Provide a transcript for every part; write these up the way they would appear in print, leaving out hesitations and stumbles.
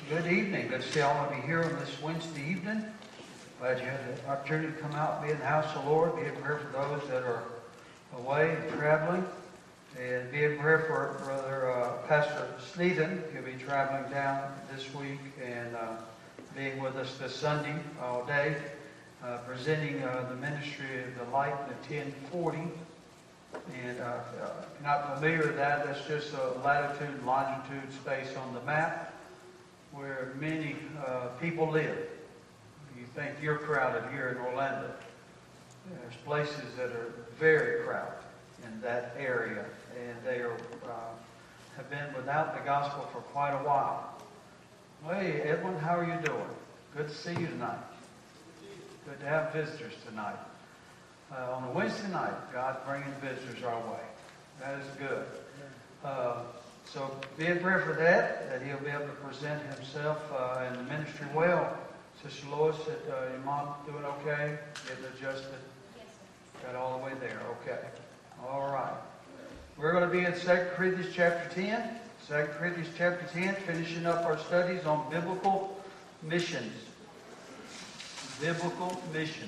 Good evening. Good to see all of you here on this Wednesday evening. Glad you had the opportunity to come out and be in the house of the Lord. Be in prayer for those that are away and traveling. And be in prayer for Brother Pastor Sneeden. He'll be traveling down this week and being with us this Sunday all day, presenting the ministry of the light in the 1040. And if you're not familiar with that, that's just a latitude and longitude space on the map where many people live. You think you're crowded here in Orlando. There's places that are very crowded in that area, and they are have been without the gospel for quite a while. Hey, Edwin, how are you doing? Good to see you tonight. Good to have visitors tonight. On a Wednesday night, God's bringing visitors our way. That is good. So be in prayer for that he'll be able to present himself in the ministry well. Sister Lois, your mom doing okay? Getting adjusted? Yes, sir. Got all the way there. Okay. All right. We're going to be in 2 Corinthians chapter 10. 2 Corinthians chapter 10, finishing up our studies on biblical missions. Biblical missions.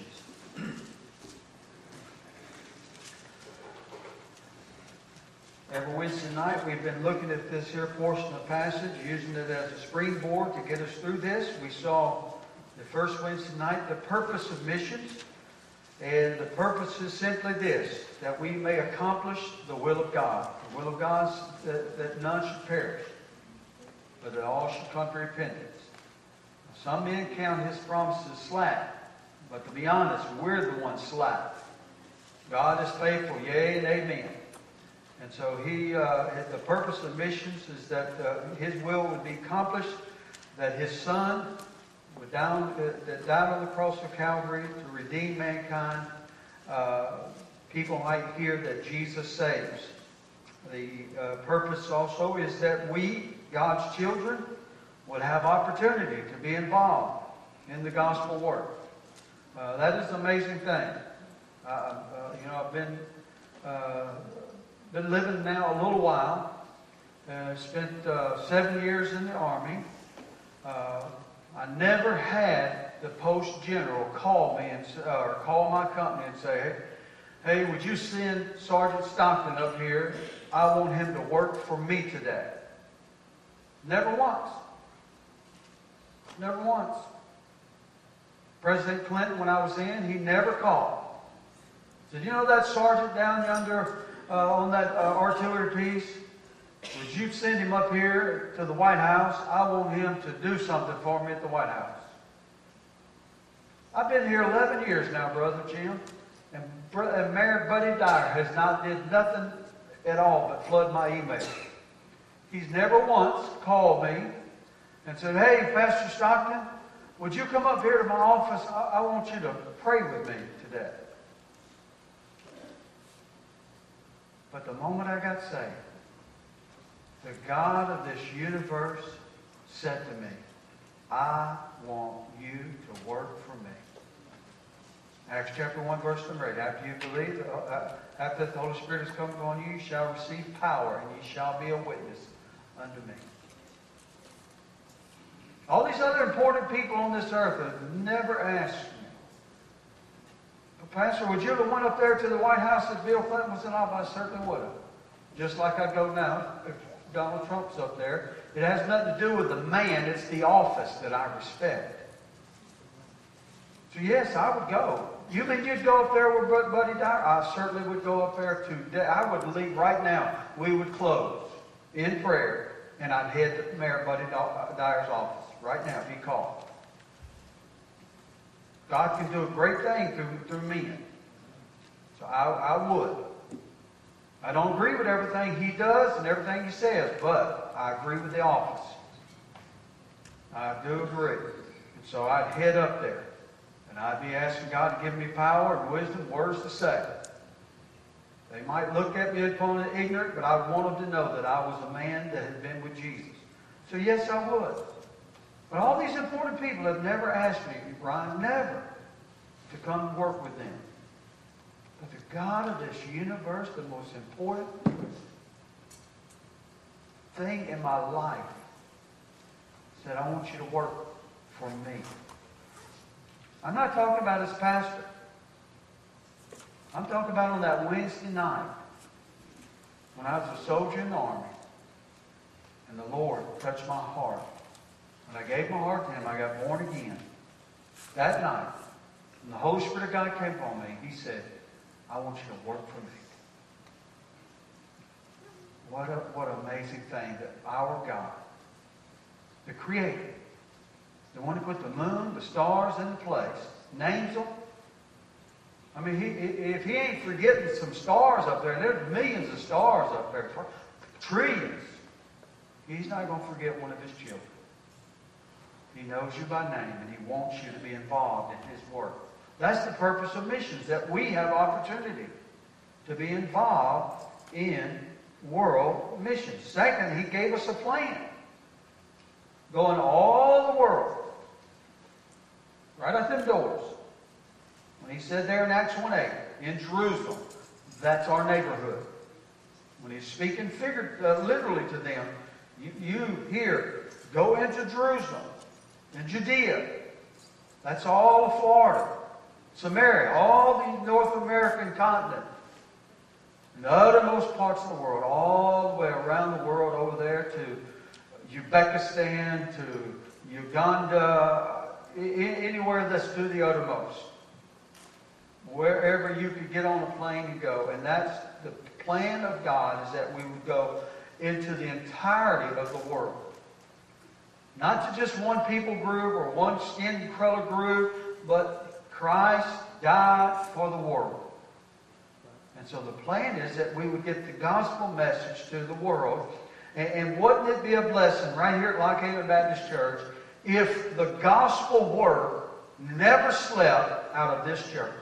Every Wednesday night, we've been looking at this here portion of passage, using it as a springboard to get us through this. We saw the first Wednesday night the purpose of missions. And the purpose is simply this, that we may accomplish the will of God. The will of God is that none should perish, but that all should come to repentance. Some men count his promises slack, but to be honest, we're the ones slack. God is faithful, yea and amen. And so the purpose of missions is that his will would be accomplished, that his Son that died on the cross of Calvary to redeem mankind. People might hear that Jesus saves. The purpose also is that we, God's children, would have opportunity to be involved in the gospel work. That is an amazing thing. I've been living now a little while. Spent 7 years in the Army. I never had the post general call me or call my company and say, "Hey, would you send Sergeant Stockton up here? I want him to work for me today." Never once. Never once. President Clinton, when I was in, he never called. He said, "You know that sergeant down yonder on that artillery piece? Would you send him up here to the White House? I want him to do something for me at the White House." I've been here 11 years now, Brother Jim, and Mayor Buddy Dyer has not did nothing at all but flood my email. He's never once called me and said, "Hey, Pastor Stockton, would you come up here to my office? I want you to pray with me today." But the moment I got saved, the God of this universe said to me, "I want you to work for me." Acts chapter 1, verse number 8. After you believe, after the Holy Spirit has come upon you, you shall receive power, and you shall be a witness unto me. All these other important people on this earth have never asked me, "Pastor, would you have went up there to the White House if Bill Clinton was in office?" I certainly would have. Just like I go now. If Donald Trump's up there, it has nothing to do with the man, it's the office that I respect. So yes, I would go. You mean you'd go up there with Buddy Dyer? I certainly would go up there today. I would leave right now. We would close in prayer, and I'd head to Mayor Buddy Dyer's office right now if he called. God can do a great thing through men. So I would. I don't agree with everything he does and everything he says, but I agree with the office. I do agree. And so I'd head up there, and I'd be asking God to give me power and wisdom, words to say. They might look at me upon it ignorant, but I want them to know that I was a man that had been with Jesus. So yes, I would. But all these important people have never asked me, Brian, never, to come and work with them. But the God of this universe, the most important thing in my life, said, I want you to work for me. I'm not talking about as pastor. I'm talking about on that Wednesday night when I was a soldier in the army and the Lord touched my heart. When I gave my heart to Him, I got born again. That night, when the Holy Spirit of God came upon me, He said, I want you to work for me. What an amazing thing that our God, the Creator, the one who put the moon, the stars into place, names them. I mean, if He ain't forgetting some stars up there, and there's millions of stars up there, trillions, He's not going to forget one of His children. He knows you by name, and He wants you to be involved in His work. That's the purpose of missions, that we have opportunity to be involved in world missions. Second, He gave us a plan. Going all the world. Right out them doors. When He said there in Acts 1:8, in Jerusalem, that's our neighborhood. When He's speaking literally to them, you here, go into Jerusalem, and Judea. That's all of Florida, Samaria, all the North American continent, and the uttermost parts of the world, all the way around the world over there to Uzbekistan, to Uganda, anywhere that's to the uttermost. Wherever you could get on a plane and go. And that's the plan of God, is that we would go into the entirety of the world. Not to just one people group or one skin color group, but Christ died for the world. And so the plan is that we would get the gospel message to the world. And wouldn't it be a blessing right here at Lock Haven Baptist Church if the gospel work never slept out of this church?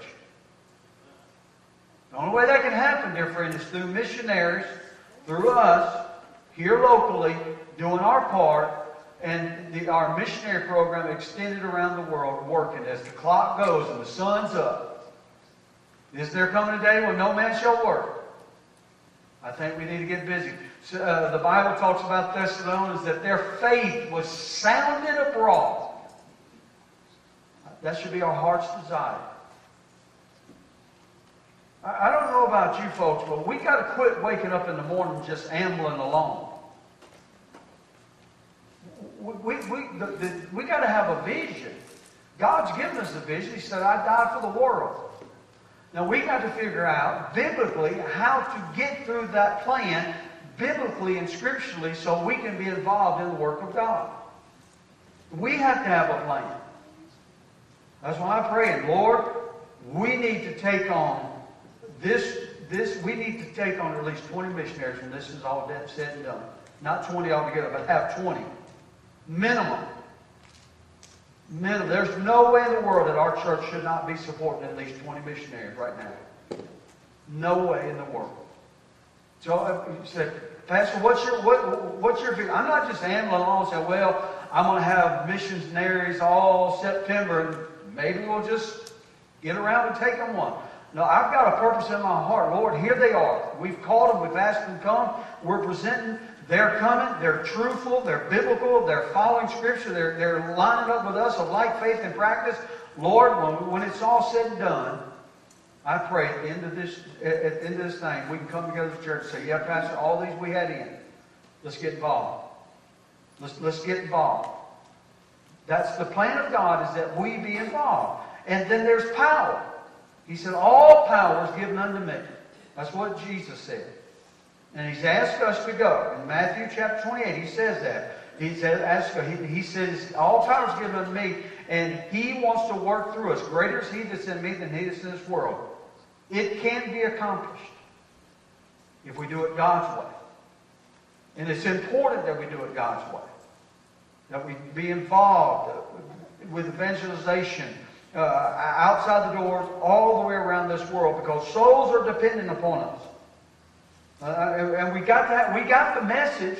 The only way that can happen, dear friend, is through missionaries, through us, here locally, doing our part, and our missionary program extended around the world, working as the clock goes and the sun's up. Is there coming a day when no man shall work? I think we need to get busy. So, the Bible talks about Thessalonians that their faith was sounded abroad. That should be our heart's desire. I don't know about you folks, but we got to quit waking up in the morning just ambling along. We got to have a vision. God's given us a vision. He said, I died for the world. Now we got to figure out biblically how to get through that plan biblically and scripturally so we can be involved in the work of God. We have to have a plan. That's why I prayed, Lord, we need to take on we need to take on at least 20 missionaries when this is all said and done. Not 20 altogether, but have 20. Minimum. There's no way in the world that our church should not be supporting at least 20 missionaries right now. No way in the world. So you said, Pastor, what's your view? I'm not just ambling along and saying, well, I'm going to have missionaries all September, and maybe we'll just get around and take them one. No, I've got a purpose in my heart. Lord, here they are. We've called them. We've asked them to come. We're presenting. They're coming. They're truthful. They're biblical. They're following Scripture. They're lining up with us of like faith and practice. Lord, when it's all said and done, I pray at the end of this thing, we can come together as a church and say, yeah, Pastor, all these we had in. Let's get involved. Let's get involved. That's the plan of God, is that we be involved. And then there's power. He said, all power is given unto me. That's what Jesus said. And He's asked us to go. In Matthew chapter 28, He says that. He says, all power is given unto me, and He wants to work through us. Greater is He that's in me than he that's in this world. It can be accomplished if we do it God's way. And it's important that we do it God's way. That we be involved with evangelization, outside the doors, all the way around this world, because souls are dependent upon us. And we got the message.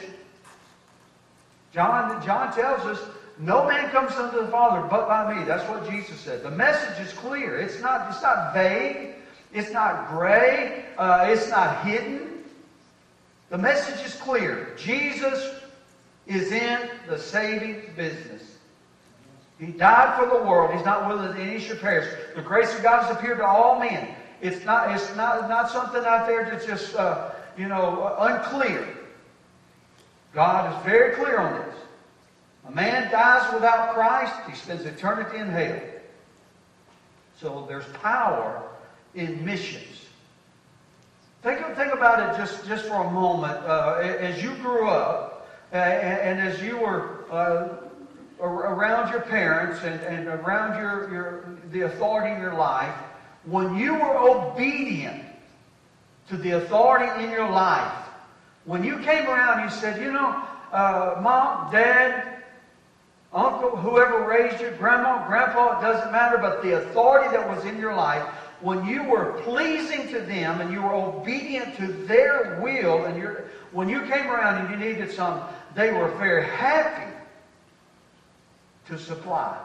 John tells us, no man comes unto the Father but by me. That's what Jesus said. The message is clear. It's not vague. It's not gray. It's not hidden. The message is clear. Jesus is in the saving business. He died for the world. He's not willing that any should perish. The grace of God has appeared to all men. It's not something out there that's just unclear. God is very clear on this. A man dies without Christ, he spends eternity in hell. So there's power in missions. Think about it just for a moment. As you grew up, and as you were around your parents and around the authority in your life, when you were obedient to the authority in your life, when you came around and you said, Mom, Dad, Uncle, whoever raised you, Grandma, Grandpa, it doesn't matter, but the authority that was in your life, when you were pleasing to them and you were obedient to their will, and when you came around and you needed some, they were very happy to supply.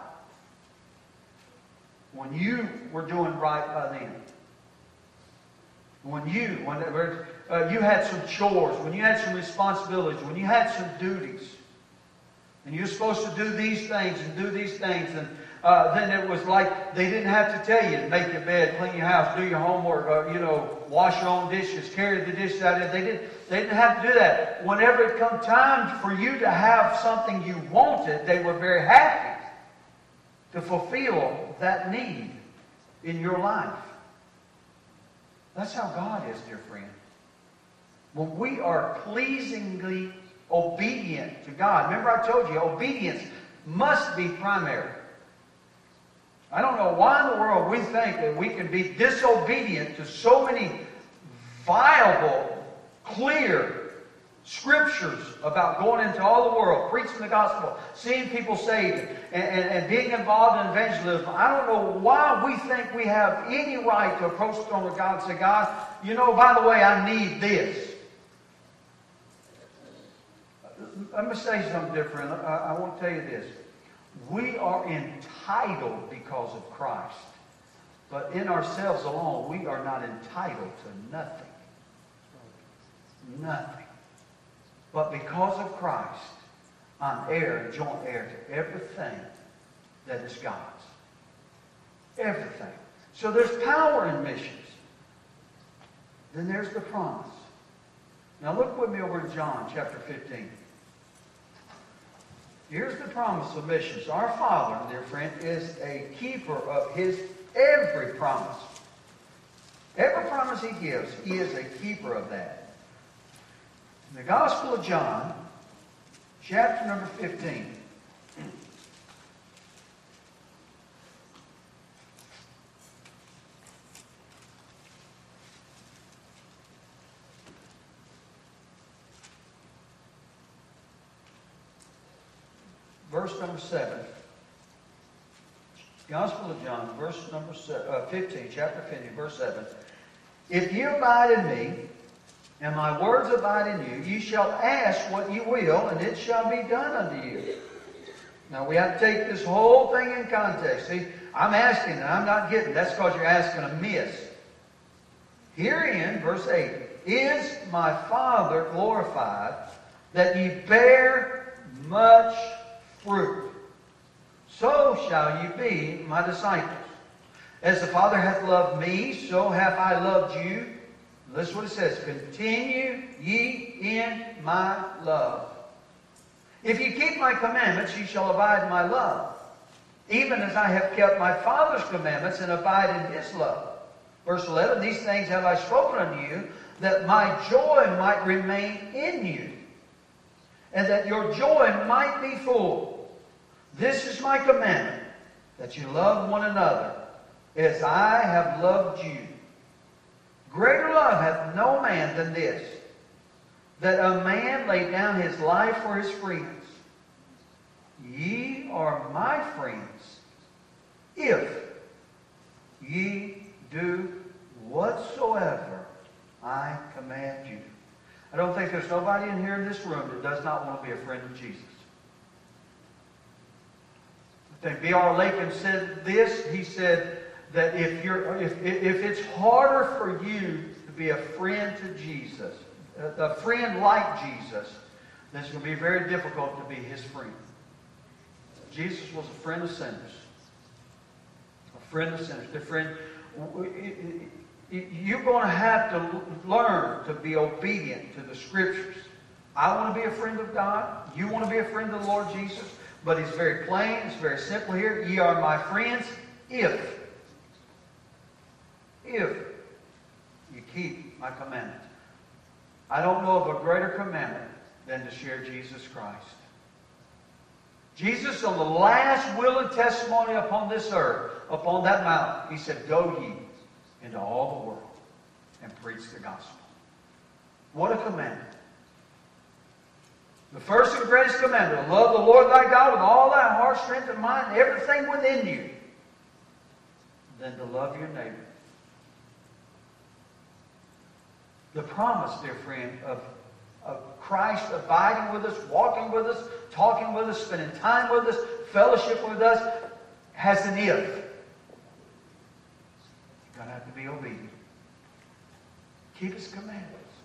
When you were doing right by them. When you had some chores, when you had some responsibilities, when you had some duties, and you're supposed to do these things and do these things, and then it was like they didn't have to tell you to make your bed, clean your house, do your homework, wash your own dishes, carry the dishes out there. They didn't have to do that. Whenever it come time for you to have something you wanted, they were very happy to fulfill that need in your life. That's how God is, dear friend. When we are pleasingly obedient to God. Remember I told you, obedience must be primary. I don't know why in the world we think that we can be disobedient to so many viable, clear scriptures about going into all the world, preaching the gospel, seeing people saved, and being involved in evangelism. I don't know why we think we have any right to approach the throne of God and say, God, by the way, I need this. Let me say something different. I want to tell you this. We are entitled because of Christ. But in ourselves alone, we are not entitled to nothing. Nothing. But because of Christ, I'm heir and joint heir to everything that is God's. Everything. So there's power in missions. Then there's the promise. Now look with me over to John chapter 15. Here's the promise of missions. Our Father, dear friend, is a keeper of His every promise. Every promise He gives, He is a keeper of that. In the Gospel of John, chapter number 15. Verse number 7. Gospel of John, verse number 15, chapter 15, verse 7. If you abide in me, and my words abide in you, you shall ask what you will, and it shall be done unto you. Now we have to take this whole thing in context. See, I'm asking and I'm not getting. That's because you're asking amiss. Herein, verse 8, is my Father glorified, that ye bear much fruit. So shall you be my disciples. As the Father hath loved me, so have I loved you. Listen what it says. Continue ye in my love. If ye keep my commandments, ye shall abide in my love, even as I have kept my Father's commandments and abide in His love. Verse 11, these things have I spoken unto you, that my joy might remain in you, and that your joy might be full. This is my commandment, that you love one another, as I have loved you. Greater love hath no man than this, that a man lay down his life for his friends. Ye are my friends, if ye do whatsoever I command you. I don't think there's nobody in here in this room that does not want to be a friend of Jesus. I think B.R. Lakin said this. He said that if it's harder for you to be a friend to Jesus, a friend like Jesus, then it's going to be very difficult to be His friend. Jesus was a friend of sinners. A friend of sinners. Dear friend, you're going to have to learn to be obedient to the Scriptures. I want to be a friend of God. You want to be a friend of the Lord Jesus. But it's very plain. It's very simple here. Ye are my friends if you keep my commandments. I don't know of a greater commandment than to share Jesus Christ. Jesus, on the last will and testimony upon this earth, upon that mountain, He said, go ye into all the world and preach the gospel. What a commandment. The first and greatest commandment, to love the Lord thy God with all thy heart, strength, and mind, everything within you, then to love your neighbor. The promise, dear friend, of Christ abiding with us, walking with us, talking with us, spending time with us, fellowship with us, has an if. You're going to have to be obedient. Keep His commandments.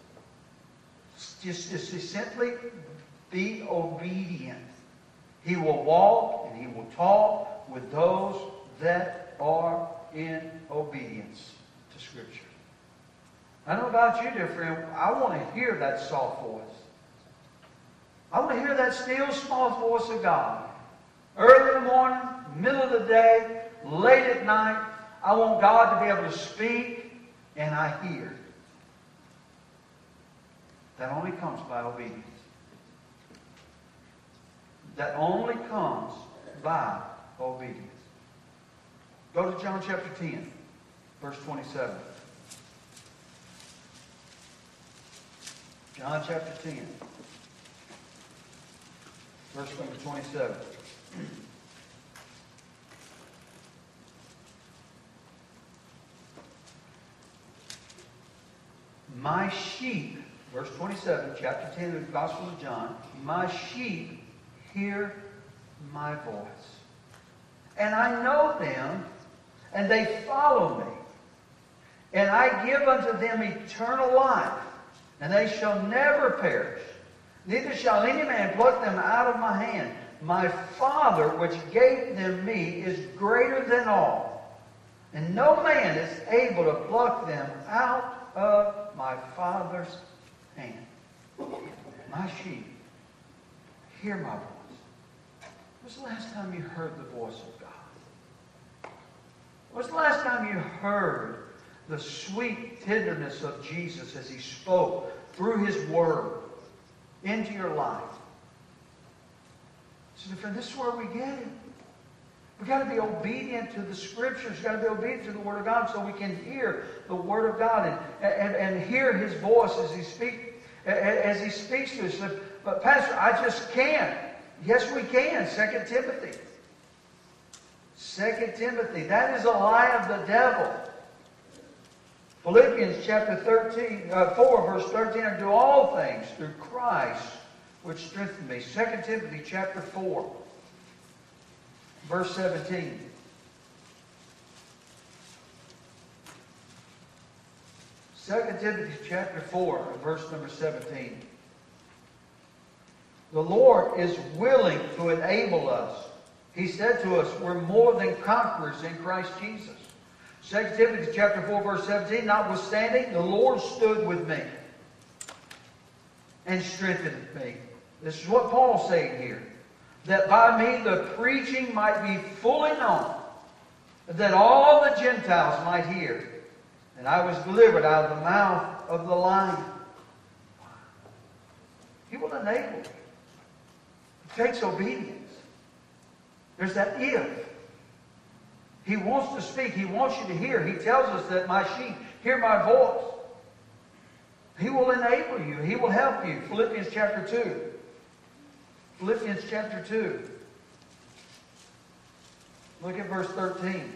Just simply be obedient. He will walk and He will talk with those that are in obedience to Scripture. I don't know about you, dear friend. I want to hear that soft voice. I want to hear that still small voice of God. Early in the morning, middle of the day, late at night, I want God to be able to speak, and I hear. That only comes by obedience. That only comes by obedience. Go to John chapter 10, verse 27. John chapter 10, verse number 27. My sheep, verse 27, chapter 10 of the Gospel of John, my sheep hear my voice. And I know them, and they follow me. And I give unto them eternal life, and they shall never perish. Neither shall any man pluck them out of my hand. My Father, which gave them me, is greater than all. And no man is able to pluck them out of my Father's hand. My sheep hear my voice. When was the last time you heard the voice of God? When was the last time you heard the sweet tenderness of Jesus as He spoke through His Word into your life? So, friend, this is where we get it. We've got to be obedient to the Scriptures. We've got to be obedient to the Word of God so we can hear the Word of God and hear His voice as He speaks to us. But Pastor, I just can't. Yes, we can. 2 Timothy. 2 Timothy. That is a lie of the devil. Philippians chapter 4, verse 13. I do all things through Christ, which strengthened me. 2 Timothy chapter 4, verse 17. Second Timothy chapter 4, verse number 17. The Lord is willing to enable us. He said to us, we're more than conquerors in Christ Jesus. 2 Timothy chapter 4, verse 17, notwithstanding, the Lord stood with me and strengthened me. This is what Paul's saying here. That by me the preaching might be fully known, that all the Gentiles might hear. And I was delivered out of the mouth of the lion. He will enable you. It takes obedience. There's that if. He wants to speak. He wants you to hear. He tells us that my sheep hear my voice. He will enable you. He will help you. Philippians chapter 2. Philippians chapter 2. Look at verse 13.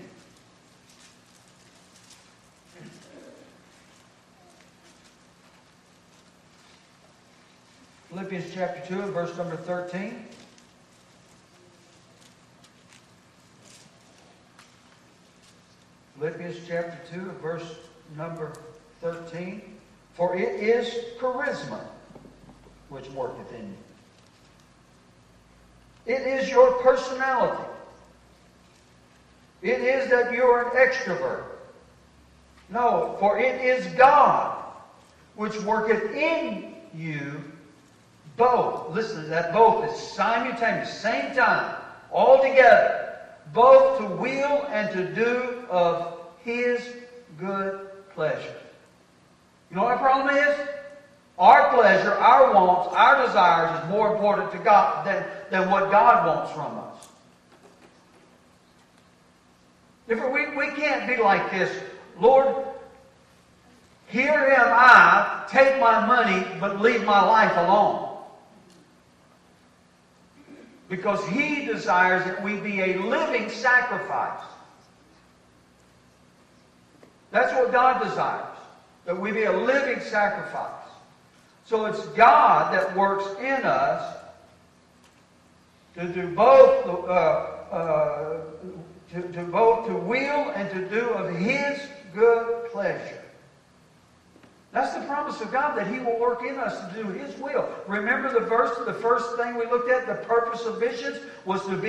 Philippians chapter 2 and verse number 13. Philippians chapter 2 and verse number 13. For it is charisma which worketh in you. It is your personality. It is that you're an extrovert. No, for it is God which worketh in you both. Listen, that both is simultaneous, same time, all together. Both to will and to do of His good pleasure. You know what our problem is? Our pleasure, our wants, our desires is more important to God than what God wants from us. We can't be like this. Lord, here am I, take my money, but leave my life alone. Because He desires that we be a living sacrifice. That's what God desires, that we be a living sacrifice. So it's God that works in us to do both, to will and to do of His good pleasure. That's the promise of God, that He will work in us to do His will. Remember the first thing we looked at, the purpose of missions was for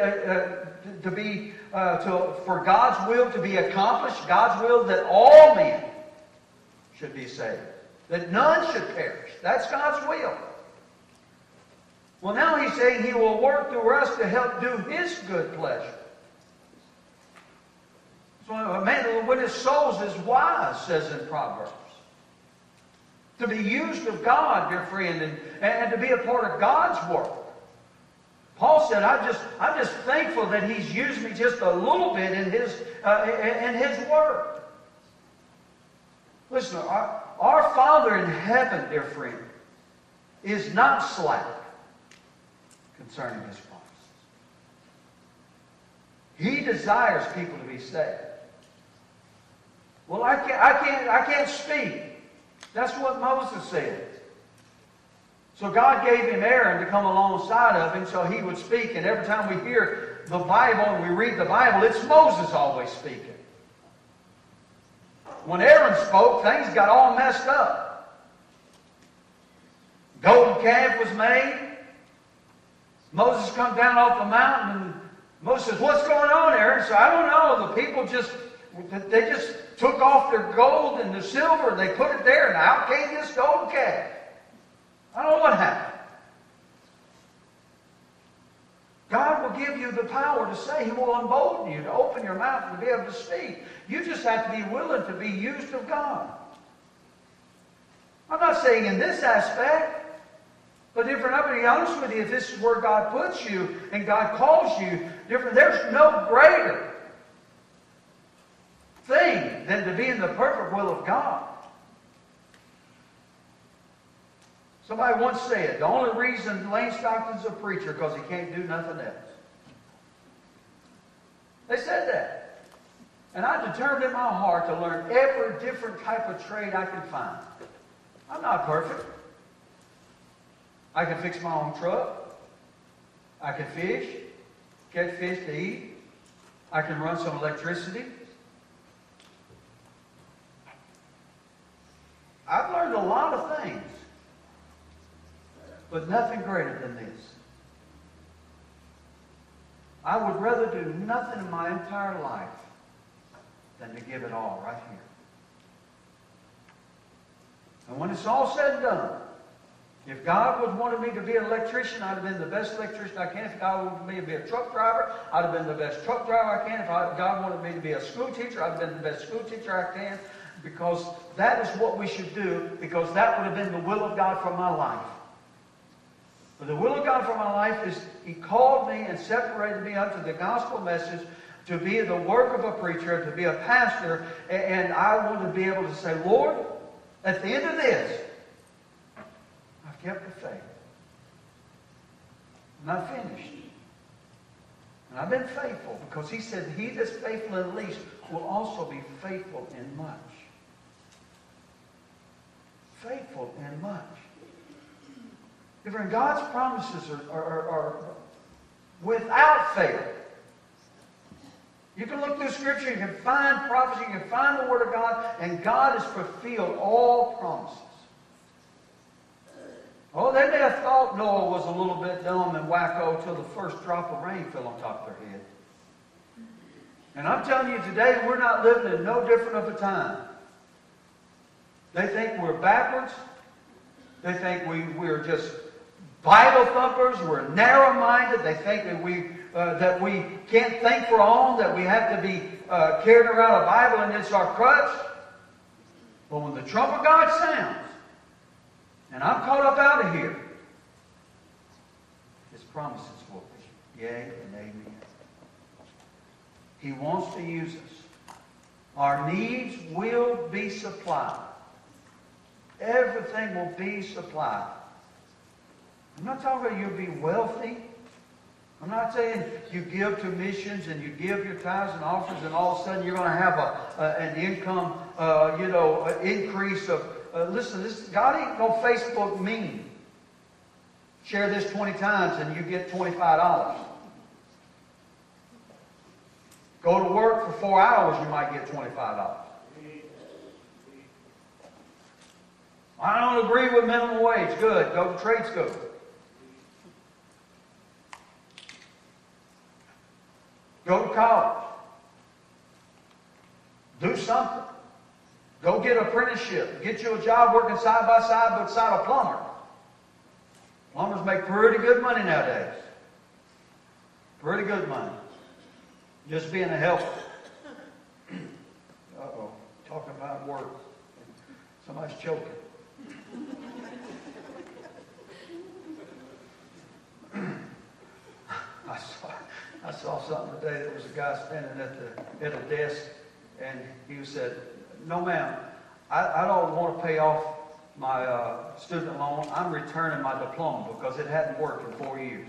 God's will to be accomplished, God's will that all men should be saved, that none should perish. That's God's will. Well, now He's saying He will work through us to help do His good pleasure. So a man who winneth souls is wise, says in Proverbs. To be used of God, dear friend, and to be a part of God's work. Paul said, I'm just thankful that He's used me just a little bit in His work. Listen, our Father in heaven, dear friend, is not slack concerning His promises. He desires people to be saved. Well, I can't speak. That's what Moses said. So God gave him Aaron to come alongside of him so he would speak. And every time we hear the Bible and we read the Bible, it's Moses always speaking. When Aaron spoke, things got all messed up. Golden calf was made. Moses come down off the mountain and Moses says, "What's going on, Aaron?" So I don't know. The people just took off their gold and the silver and they put it there, and out came this golden calf. I don't know what happened. God will give you the power to say. He will embolden you to open your mouth and to be able to speak. You just have to be willing to be used of God. I'm not saying in this aspect, but different. I'm going to be honest with you. If this is where God puts you and God calls you, different. There's no greater thing than to be in the perfect will of God. Somebody once said, the only reason Lane Stockton's a preacher because he can't do nothing else. They said that. And I determined in my heart to learn every different type of trade I can find. I'm not perfect. I can fix my own truck. I can fish, catch fish to eat. I can run some electricity. I've learned a lot of things, but nothing greater than this. I would rather do nothing in my entire life than to give it all right here. And when it's all said and done, if God would wanted me to be an electrician, I'd have been the best electrician I can. If God wanted me to be a truck driver, I'd have been the best truck driver I can. If God wanted me to be a school teacher, I'd have been the best school teacher I can. Because that is what we should do, because that would have been the will of God for my life. But the will of God for my life is He called me and separated me unto the gospel message to be the work of a preacher, to be a pastor, and I want to be able to say, Lord, at the end of this, I've kept the faith. And I've finished. And I've been faithful, because He said, He that's faithful in least will also be faithful in much. Faithful in much. Different. God's promises are without fail. You can look through Scripture, you can find prophecy, you can find the Word of God, and God has fulfilled all promises. Oh, they may have thought Noah was a little bit dumb and wacko till the first drop of rain fell on top of their head. And I'm telling you today, we're not living in no different of a time. They think we're backwards. They think we're just Bible thumpers. We're narrow-minded. They think that we can't think for our own, that we have to be carrying around a Bible and it's our crutch. But when the trump of God sounds, and I'm caught up out of here, His promises for me, yea and amen. He wants to use us. Our needs will be supplied. Everything will be supplied. I'm not talking about you'll be wealthy. I'm not saying you give to missions and you give your tithes and offerings and all of a sudden you're going to have an income, increase of. Listen, God ain't no Facebook meme. Share this 20 times and you get $25. Go to work for 4 hours, you might get $25. I don't agree with minimum wage. Good. Go to trade school. Go to college. Do something. Go get an apprenticeship. Get you a job working side by side beside a plumber. Plumbers make pretty good money nowadays. Pretty good money. Just being a helper. Uh-oh. Talking about work. Somebody's choking. I saw something today. There was a guy standing at a desk, and he said, "No, ma'am, I don't want to pay off my student loan. I'm returning my diploma because it hadn't worked in 4 years."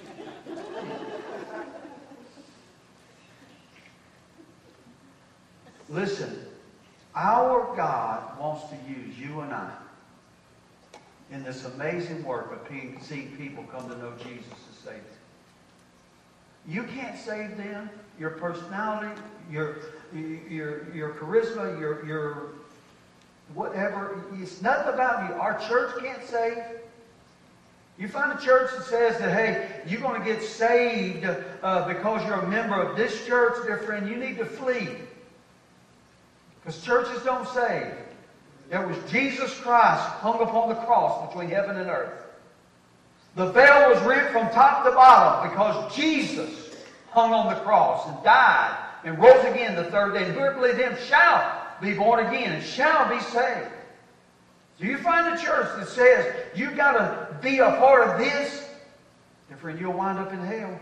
Listen, our God wants to use you and I in this amazing work of seeing people come to know Jesus as Savior. You can't save them. Your personality, your charisma, your whatever. It's nothing about you. Our church can't save. You find a church that says that, hey, you're going to get saved because you're a member of this church, dear friend, you need to flee. Because churches don't save. It was Jesus Christ hung upon the cross between heaven and earth. The veil was rent from top to bottom because Jesus hung on the cross and died and rose again the third day. And whoever believes in Him shall be born again and shall be saved. So you find a church that says you've got to be a part of this, and friend, you'll wind up in hell.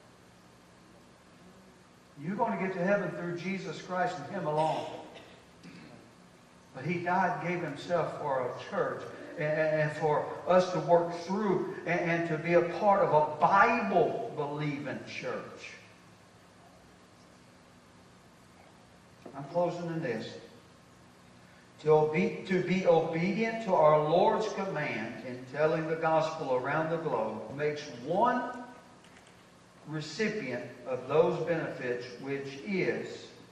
You're going to get to heaven through Jesus Christ and Him alone. But He died and gave Himself for a church and for us to work through and to be a part of a Bible-believing church. I'm closing in this. To be obedient to our Lord's command in telling the gospel around the globe makes one recipient of those benefits, which is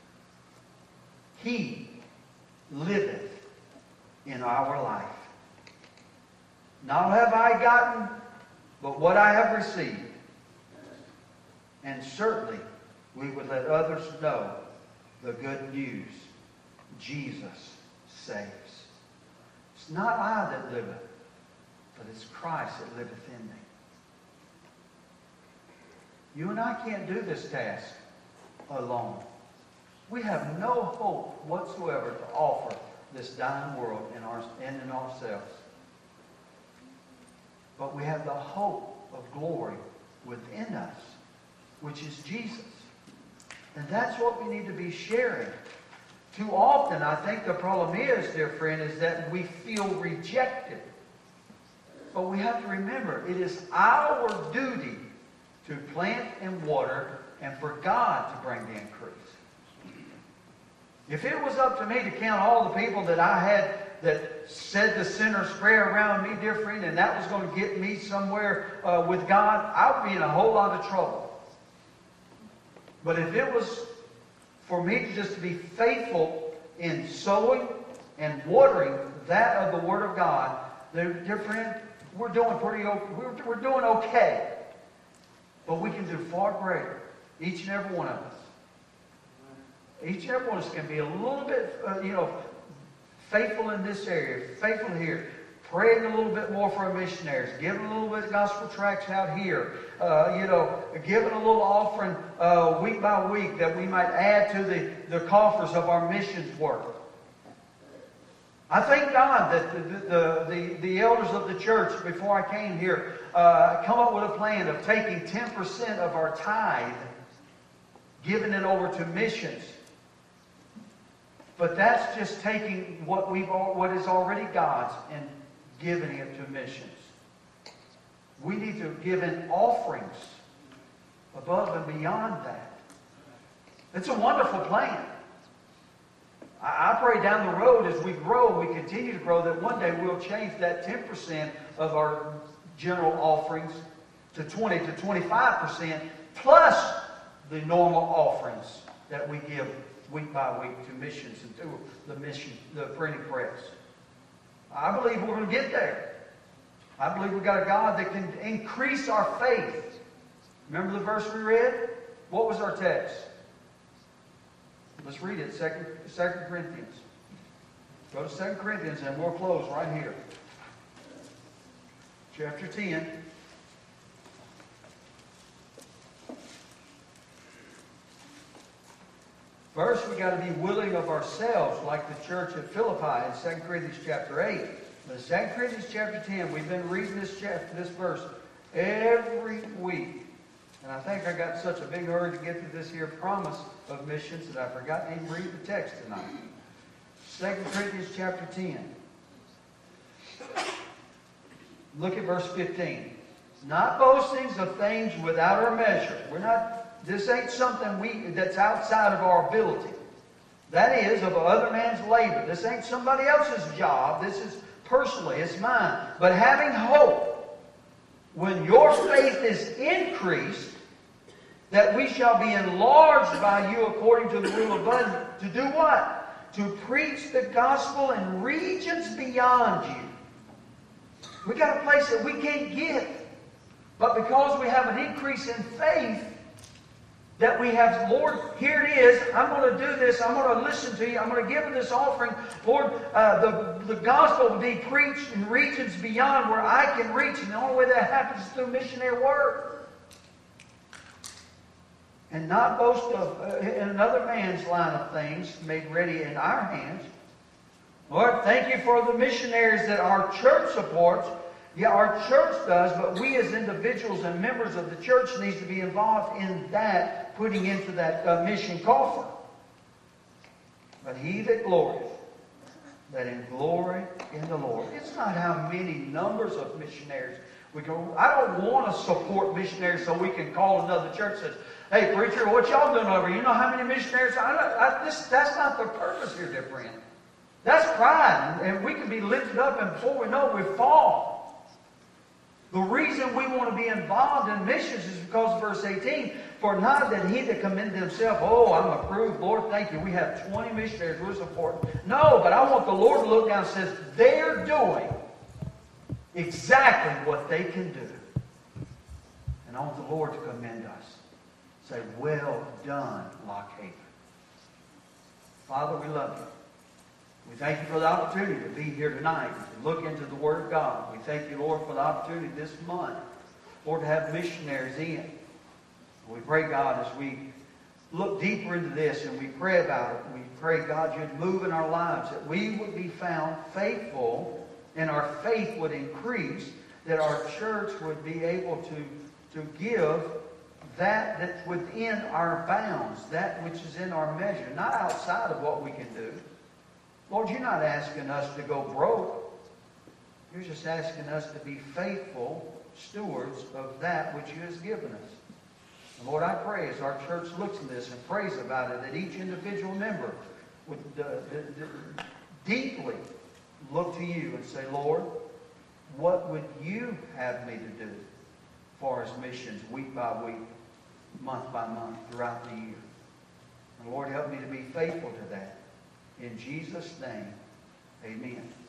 He liveth in our life. Not have I gotten, but what I have received. And certainly we would let others know the good news. Jesus saves. It's not I that liveth, but it's Christ that liveth in me. You and I can't do this task alone. We have no hope whatsoever to offer this dying world and in ourselves. But we have the hope of glory within us, which is Jesus. And that's what we need to be sharing. Too often, I think the problem is, dear friend, is that we feel rejected. But we have to remember, it is our duty to plant and water and for God to bring the increase. If it was up to me to count all the people that I had that said the sinner's prayer around me, dear friend, and that was going to get me somewhere with God, I would be in a whole lot of trouble. But if it was for me to just be faithful in sowing and watering that of the Word of God, dear friend, we're doing we're doing okay. But we can do far greater, each and every one of us. Each and every one of us can be a little bit, faithful in this area, faithful here. Praying a little bit more for our missionaries, giving a little bit of gospel tracts out here, giving a little offering week by week that we might add to the coffers of our missions work. I thank God that the elders of the church, before I came here, come up with a plan of taking 10% of our tithe, giving it over to missions. But that's just taking what is already God's and giving it to missions. We need to give in offerings above and beyond that. It's a wonderful plan. I pray down the road as we grow, we continue to grow, that one day we'll change that 10% of our general offerings to 20 to 25%, plus the normal offerings that we give week by week to missions and to the printing press. I believe we're going to get there. I believe we've got a God that can increase our faith. Remember the verse we read? What was our text? Let's read it, 2 Corinthians. Go to 2 Corinthians and we'll close right here. Chapter 10. First, we got to be willing of ourselves, like the church at Philippi in 2 Corinthians chapter 8. But in 2 Corinthians chapter 10, we've been reading this verse every week. And I think I got such a big hurry to get to this here promise of missions that I forgot to even read the text tonight. 2 Corinthians chapter 10. Look at verse 15. Not boastings of things without our measure. This ain't something that's outside of our ability. That is of other man's labor. This ain't somebody else's job. This is personally, it's mine. But having hope, when your faith is increased, that we shall be enlarged by you according to the rule of abundance. To do what? To preach the gospel in regions beyond you. We got a place that we can't get. But because we have an increase in faith, that we have, Lord, here it is. I'm going to do this. I'm going to listen to you. I'm going to give this offering. Lord, the gospel will be preached in regions beyond where I can reach. And the only way that happens is through missionary work. And not boast of in another man's line of things made ready in our hands. Lord, thank you for the missionaries that our church supports. Yeah, our church does, but we as individuals and members of the church needs to be involved in that, putting into that mission coffer. But he that glorieth, let him glory in the Lord. It's not how many numbers of missionaries we go. I don't want to support missionaries so we can call another church and say, hey, preacher, what y'all doing over here? You know how many missionaries? That's not the purpose here, dear friend. That's pride, and we can be lifted up, and before we know it, we fall. The reason we want to be involved in missions is because of verse 18. For not that he that commended himself, oh, I'm approved, Lord, thank you. We have 20 missionaries we're supporting. No, but I want the Lord to look down and say, they're doing exactly what they can do. And I want the Lord to commend us. Say, well done, Lock Haven. Father, we love you. We thank you for the opportunity to be here tonight and to look into the Word of God. We thank you, Lord, for the opportunity this month, Lord, to have missionaries in. We pray, God, as we look deeper into this and we pray about it, we pray, God, you'd move in our lives, that we would be found faithful and our faith would increase, that our church would be able to give that's within our bounds, that which is in our measure, not outside of what we can do. Lord, you're not asking us to go broke. You're just asking us to be faithful stewards of that which you have given us. And Lord, I pray as our church looks at this and prays about it, that each individual member would deeply look to you and say, Lord, what would you have me to do as far as missions week by week, month by month, throughout the year? And Lord, help me to be faithful to that. In Jesus' name, amen.